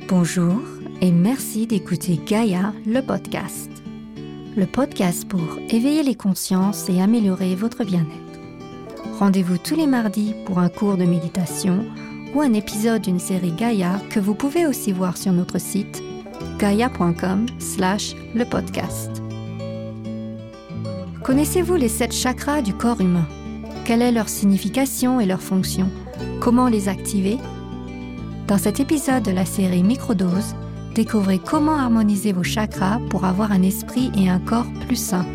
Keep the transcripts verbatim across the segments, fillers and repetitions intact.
Bonjour et merci d'écouter Gaïa, le podcast. Le podcast pour éveiller les consciences et améliorer votre bien-être. Rendez-vous tous les mardis pour un cours de méditation ou un épisode d'une série Gaïa que vous pouvez aussi voir sur notre site gaia point com slash le podcast. Connaissez-vous les sept chakras du corps humain? Quelle est leur signification et leur fonction? Comment les activer? Dans cet épisode de la série Microdose, découvrez comment harmoniser vos chakras pour avoir un esprit et un corps plus sains.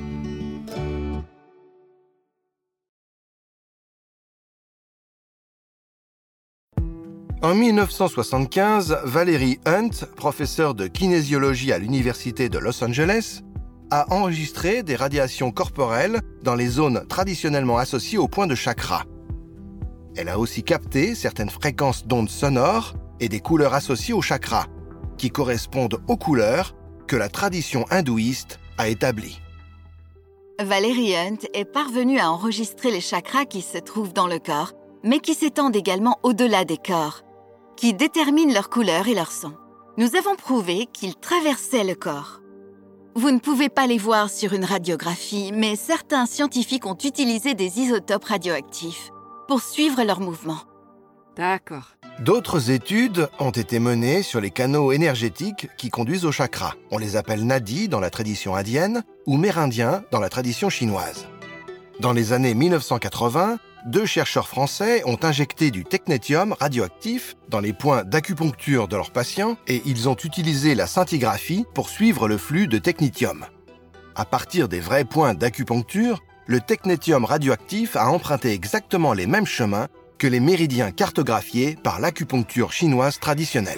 En dix-neuf cent soixante-quinze, Valerie Hunt, professeure de kinésiologie à l'Université de Los Angeles, a enregistré des radiations corporelles dans les zones traditionnellement associées aux points de chakra. Elle a aussi capté certaines fréquences d'ondes sonores et des couleurs associées aux chakras, qui correspondent aux couleurs que la tradition hindouiste a établies. Valerie Hunt est parvenue à enregistrer les chakras qui se trouvent dans le corps, mais qui s'étendent également au-delà des corps, qui déterminent leur couleur et leur son. Nous avons prouvé qu'ils traversaient le corps. Vous ne pouvez pas les voir sur une radiographie, mais certains scientifiques ont utilisé des isotopes radioactifs pour suivre leurs mouvements. D'accord. D'autres études ont été menées sur les canaux énergétiques qui conduisent aux chakras. On les appelle nadis dans la tradition indienne ou mérindiens dans la tradition chinoise. Dans les années dix-neuf cent quatre-vingts, deux chercheurs français ont injecté du technétium radioactif dans les points d'acupuncture de leurs patients et ils ont utilisé la scintigraphie pour suivre le flux de technétium. À partir des vrais points d'acupuncture, le technétium radioactif a emprunté exactement les mêmes chemins que les méridiens cartographiés par l'acupuncture chinoise traditionnelle.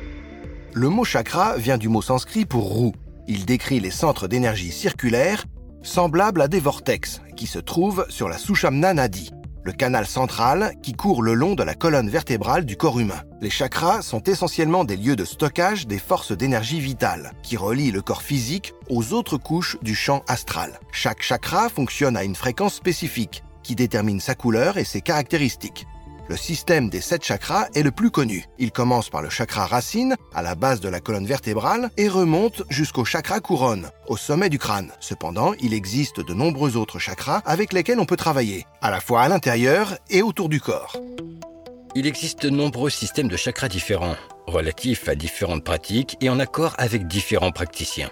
Le mot chakra vient du mot sanskrit pour roue. Il décrit les centres d'énergie circulaires semblables à des vortex qui se trouvent sur la Sushumna Nadi, le canal central qui court le long de la colonne vertébrale du corps humain. Les chakras sont essentiellement des lieux de stockage des forces d'énergie vitale qui relient le corps physique aux autres couches du champ astral. Chaque chakra fonctionne à une fréquence spécifique qui détermine sa couleur et ses caractéristiques. Le système des sept chakras est le plus connu. Il commence par le chakra racine, à la base de la colonne vertébrale, et remonte jusqu'au chakra couronne, au sommet du crâne. Cependant, il existe de nombreux autres chakras avec lesquels on peut travailler, à la fois à l'intérieur et autour du corps. Il existe de nombreux systèmes de chakras différents, relatifs à différentes pratiques et en accord avec différents praticiens.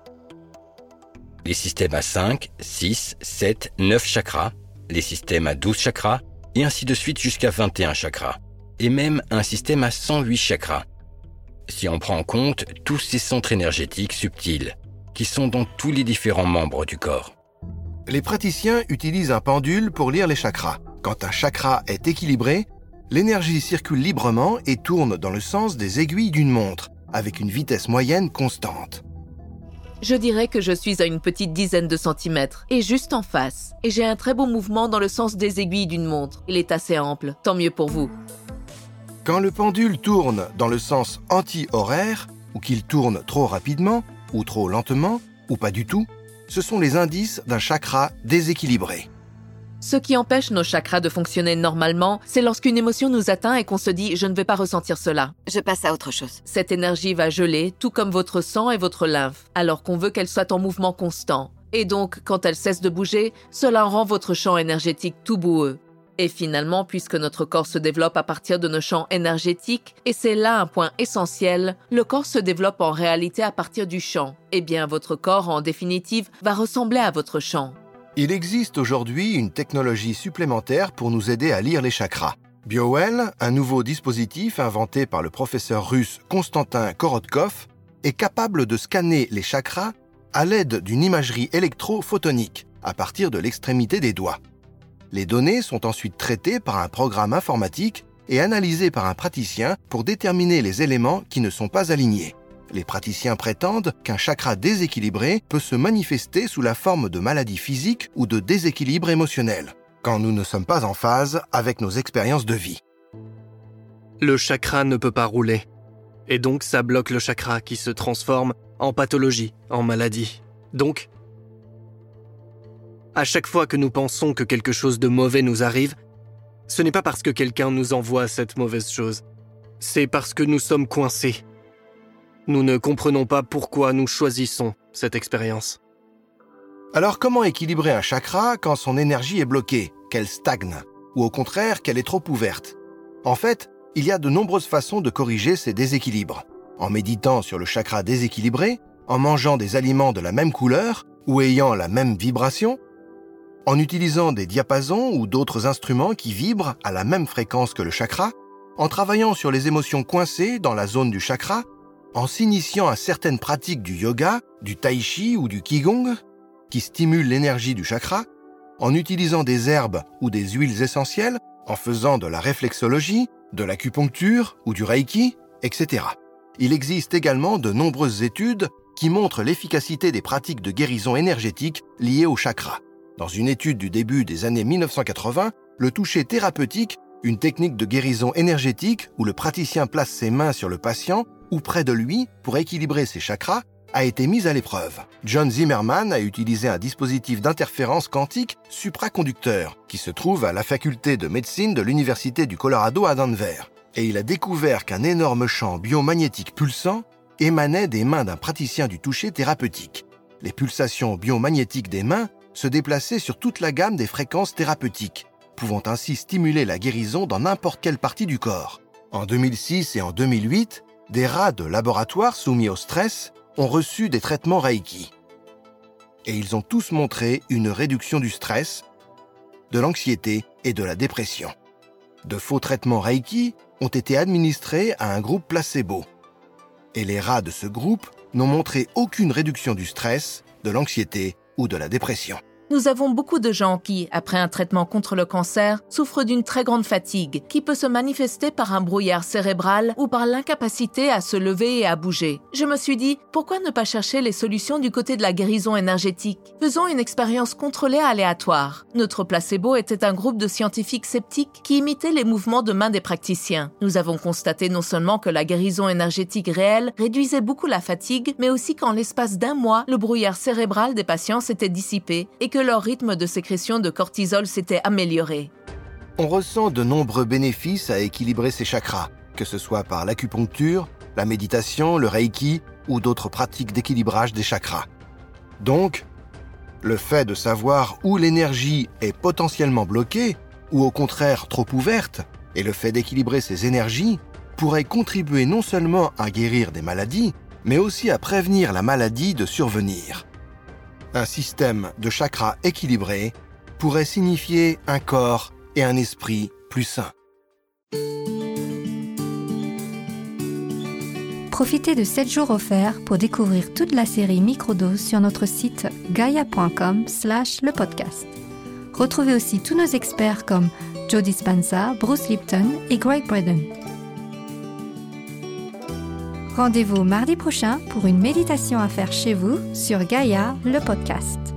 Les systèmes à cinq, six, sept, neuf chakras, les systèmes à douze chakras, et ainsi de suite jusqu'à vingt et un chakras, et même un système à cent huit chakras. Si on prend en compte tous ces centres énergétiques subtils, qui sont dans tous les différents membres du corps. Les praticiens utilisent un pendule pour lire les chakras. Quand un chakra est équilibré, l'énergie circule librement et tourne dans le sens des aiguilles d'une montre, avec une vitesse moyenne constante. Je dirais que je suis à une petite dizaine de centimètres, et juste en face. Et j'ai un très beau mouvement dans le sens des aiguilles d'une montre. Il est assez ample, tant mieux pour vous. Quand le pendule tourne dans le sens anti-horaire, ou qu'il tourne trop rapidement, ou trop lentement, ou pas du tout, ce sont les indices d'un chakra déséquilibré. Ce qui empêche nos chakras de fonctionner normalement, c'est lorsqu'une émotion nous atteint et qu'on se dit « je ne vais pas ressentir cela ». Je passe à autre chose. Cette énergie va geler, tout comme votre sang et votre lymphe, alors qu'on veut qu'elle soit en mouvement constant. Et donc, quand elle cesse de bouger, cela rend votre champ énergétique tout boueux. Et finalement, puisque notre corps se développe à partir de nos champs énergétiques, et c'est là un point essentiel, le corps se développe en réalité à partir du champ. Eh bien, votre corps, en définitive, va ressembler à votre champ. Il existe aujourd'hui une technologie supplémentaire pour nous aider à lire les chakras. BioWell, un nouveau dispositif inventé par le professeur russe Konstantin Korotkov, est capable de scanner les chakras à l'aide d'une imagerie électro-photonique à partir de l'extrémité des doigts. Les données sont ensuite traitées par un programme informatique et analysées par un praticien pour déterminer les éléments qui ne sont pas alignés. Les praticiens prétendent qu'un chakra déséquilibré peut se manifester sous la forme de maladies physiques ou de déséquilibre émotionnel, quand nous ne sommes pas en phase avec nos expériences de vie. Le chakra ne peut pas rouler, et donc ça bloque le chakra qui se transforme en pathologie, en maladie. Donc, à chaque fois que nous pensons que quelque chose de mauvais nous arrive, ce n'est pas parce que quelqu'un nous envoie cette mauvaise chose, C'est parce que nous sommes coincés. Nous ne comprenons pas pourquoi nous choisissons cette expérience. Alors comment équilibrer un chakra quand son énergie est bloquée, qu'elle stagne, ou au contraire qu'elle est trop ouverte? En fait, il y a de nombreuses façons de corriger ces déséquilibres. En méditant sur le chakra déséquilibré, en mangeant des aliments de la même couleur ou ayant la même vibration, en utilisant des diapasons ou d'autres instruments qui vibrent à la même fréquence que le chakra, en travaillant sur les émotions coincées dans la zone du chakra, en s'initiant à certaines pratiques du yoga, du tai chi ou du qigong, qui stimulent l'énergie du chakra, en utilisant des herbes ou des huiles essentielles, en faisant de la réflexologie, de l'acupuncture ou du reiki, et cetera. Il existe également de nombreuses études qui montrent l'efficacité des pratiques de guérison énergétique liées au chakra. Dans une étude du début des années mille neuf cent quatre-vingts, le toucher thérapeutique, une technique de guérison énergétique où le praticien place ses mains sur le patient ou près de lui pour équilibrer ses chakras, a été mise à l'épreuve. John Zimmerman a utilisé un dispositif d'interférence quantique supraconducteur qui se trouve à la faculté de médecine de l'Université du Colorado à Denver. Et il a découvert qu'un énorme champ biomagnétique pulsant émanait des mains d'un praticien du toucher thérapeutique. Les pulsations biomagnétiques des mains se déplaçaient sur toute la gamme des fréquences thérapeutiques, pouvant ainsi stimuler la guérison dans n'importe quelle partie du corps. En deux mille six et en deux mille huit, des rats de laboratoire soumis au stress ont reçu des traitements Reiki. Et ils ont tous montré une réduction du stress, de l'anxiété et de la dépression. De faux traitements Reiki ont été administrés à un groupe placebo. Et les rats de ce groupe n'ont montré aucune réduction du stress, de l'anxiété ou de la dépression. Nous avons beaucoup de gens qui, après un traitement contre le cancer, souffrent d'une très grande fatigue qui peut se manifester par un brouillard cérébral ou par l'incapacité à se lever et à bouger. Je me suis dit, pourquoi ne pas chercher les solutions du côté de la guérison énergétique? Faisons une expérience contrôlée aléatoire. Notre placebo était un groupe de scientifiques sceptiques qui imitaient les mouvements de main des praticiens. Nous avons constaté non seulement que la guérison énergétique réelle réduisait beaucoup la fatigue, mais aussi qu'en l'espace d'un mois, le brouillard cérébral des patients s'était dissipé et que que leur rythme de sécrétion de cortisol s'était amélioré. On ressent de nombreux bénéfices à équilibrer ses chakras, que ce soit par l'acupuncture, la méditation, le reiki ou d'autres pratiques d'équilibrage des chakras. Donc, le fait de savoir où l'énergie est potentiellement bloquée ou au contraire trop ouverte, et le fait d'équilibrer ses énergies pourrait contribuer non seulement à guérir des maladies, mais aussi à prévenir la maladie de survenir. Un système de chakras équilibré pourrait signifier un corps et un esprit plus sains. Profitez de sept jours offerts pour découvrir toute la série Microdose sur notre site gaia point com slash le podcast. Retrouvez aussi tous nos experts comme Joe Dispenza, Bruce Lipton et Greg Braden. Rendez-vous mardi prochain pour une méditation à faire chez vous sur Gaia, le podcast.